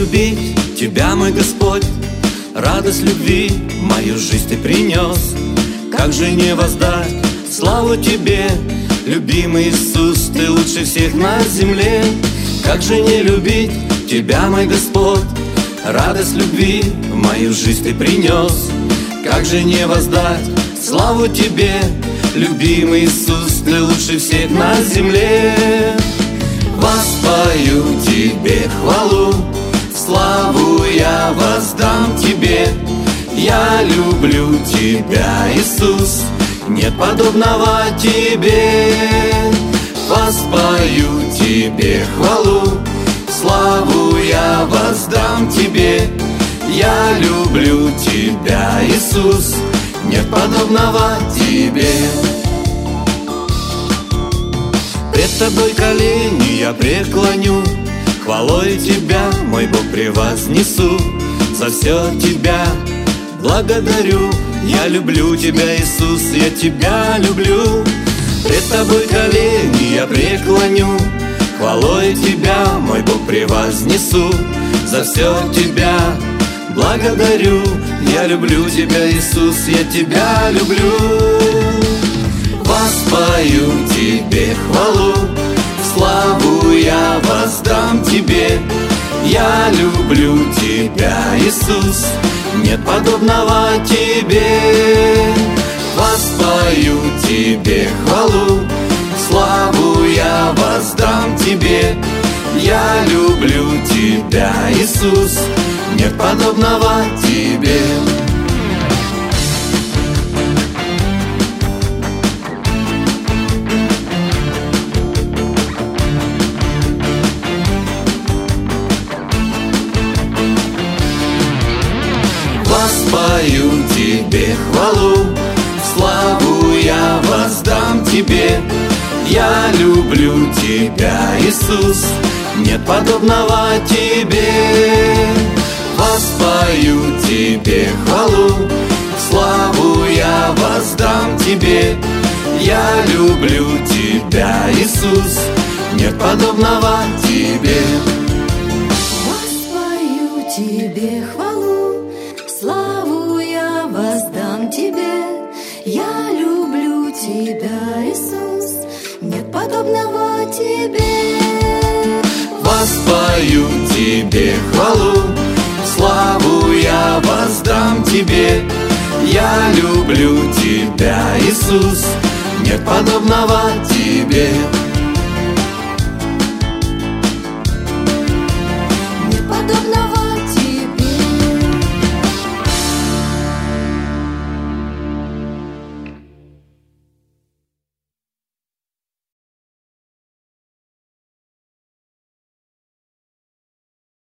любить Тебя, мой Господь, радость любви в мою жизнь Ты принес. Как же не воздать славу Тебе, любимый Иисус, Ты лучше всех на земле. Как же не любить Тебя, мой Господь, радость любви в мою жизнь Ты принес. Как же не воздать славу Тебе, любимый Иисус, Ты лучше всех на земле. Воспою Тебе хвалу, славу я воздам Тебе. Я люблю Тебя, Иисус, нет подобного Тебе. Воспою Тебе хвалу, славу я воздам Тебе. Я люблю Тебя, Иисус, нет подобного Тебе. Пред Тобой колени я преклоню, хвалой Тебя, мой Бог, превознесу. За все Тебя благодарю, я люблю Тебя, Иисус, я Тебя люблю. Пред Тобой колени я преклоню, хвалой Тебя, мой Бог, превознесу. За все Тебя благодарю, я люблю Тебя, Иисус, я Тебя люблю. Воспою Тебе хвалу, славу я воздам Тебе. Я люблю Тебя, Иисус, нет подобного Тебе. Воспою Тебе хвалу, славу я воздам Тебе. Я люблю Тебя, Иисус, нет подобного Тебе. Воспою Тебе хвалу, славу я воздам Тебе. Я люблю Тебя, Иисус, нет подобного Тебе. Воспою Тебе хвалу, славу я воздам Тебе. Я люблю Тебя, Иисус, нет подобного Тебе. Воспою Тебе хвалу, славу я воздам Тебе. Я люблю Тебя, Иисус, нет подобного Тебе. Воспою Тебе хвалу, славу я воздам Тебе. Я люблю Тебя, Иисус, нет подобного Тебе.